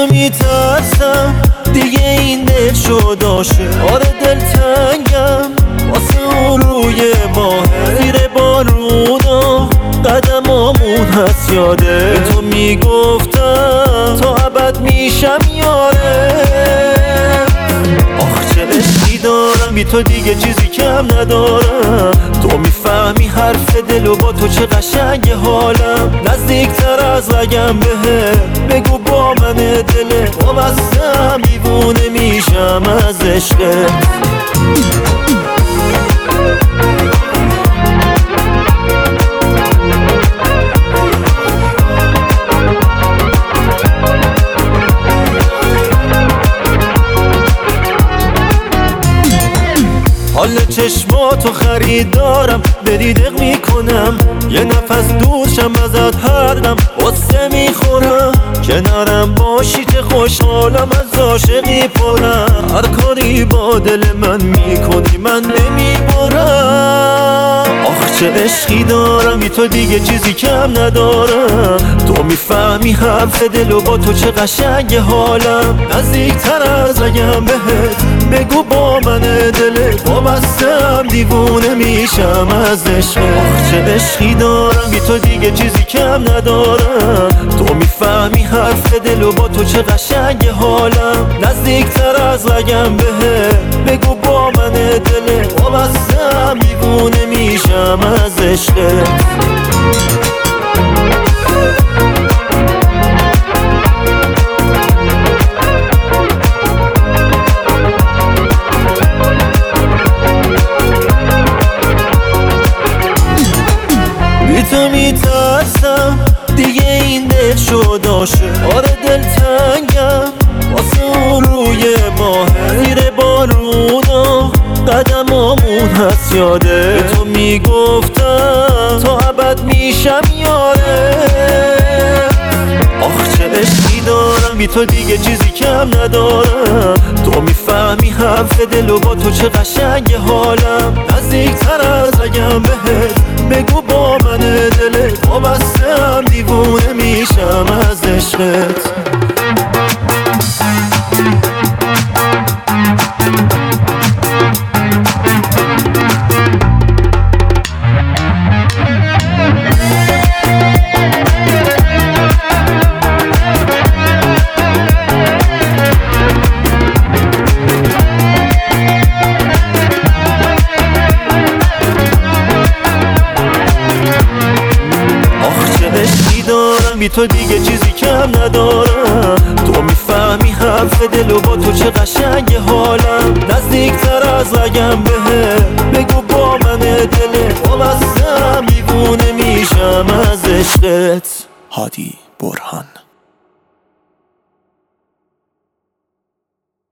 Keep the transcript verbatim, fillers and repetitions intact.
تو میترسم دیگه این دل شد عاشق. آره دلتنگم واسه اون روی ماه زیر بارونا قدمامون هست یاده. به تو میگفتم تا ابد میشم یاره. آخ چه عشقی دارم بی تو دیگه چیزی کم ندارم. تو میفهمی حرف دل و با تو چه قشنگ حالم. نزدیکتر از رگم بهت بگو با من دل وابستم دیوونه میشم از عشقت. حال چشماتو خریدارم بری دق میکنم. یه نفس دوشم ازت هر دم قصه میخورم. کنارم باشی چه خوشحالم از عاشقی پرم. هر کاری با دل من میکنی من نمیبرم. آخ چه عشقی دارم بی تو دیگه چیزی کم ندارم. تو میفهمی حرف دل و با تو چه قشنگ حالم. نزدیکتر از رگم بهت بگو با من دلت وابستم دیوونه میشم از عشقت. آخ چه عشقی دارم بی تو دیگه چیزی کم ندارم. تو میفهمی حرف دل و با تو چه قشنگ حالم. نزدیکتر از رگم بهت بگو با من دلت وابستم دیوونه میشم از عشقت. تو میترسم دیگه این دل شد عاشق. آره دلتنگم واسه اون روی ماه زیر بارونا قدمامون هست یاده. به تو میگفتم تا ابد میشم یاره. آخ چه عشقی دارم بی تو دیگه چیزی کم ندارم. تو میفهمی حرف دل و با تو چه قشنگ حالم. نزدیکتر از رگم بهت بگو با من دلت وابستم دیوونه میشم از عشقت. بی تو دیگه چیزی کم ندارم. تو میفهمی حرف دل و با تو چه قشنگ حالم. نزدیکتر از رگم بهت بگو با من دلت وابستم دیوونه میشم از عشقت. هادی برهان.